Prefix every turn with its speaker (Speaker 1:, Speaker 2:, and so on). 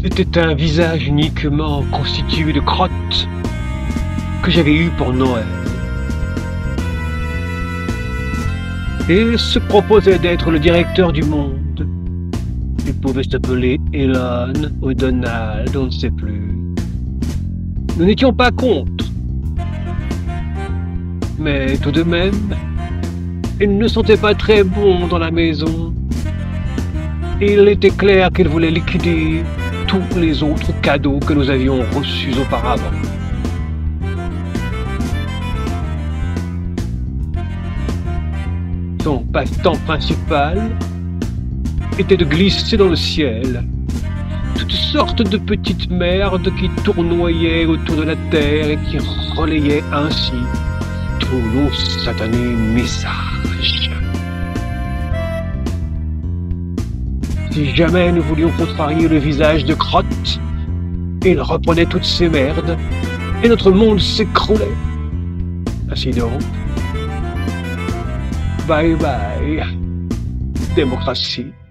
Speaker 1: C'était un visage uniquement constitué de crottes que j'avais eu pour Noël. Et se proposait d'être le directeur du monde. Il pouvait s'appeler Elon ou Donald, on ne sait plus. Nous n'étions pas contre. Mais tout de même, il ne sentait pas très bon dans la maison. Il était clair qu'il voulait liquider tous les autres cadeaux que nous avions reçus auparavant. Son passe-temps principal était de glisser dans le ciel toutes sortes de petites merdes qui tournoyaient autour de la terre et qui relayaient ainsi tous nos satanés messages. Si jamais nous voulions contrarier le visage de crotte, il reprenait toutes ces merdes et notre monde s'écroulait. Ainsi donc, bye bye, démocratie.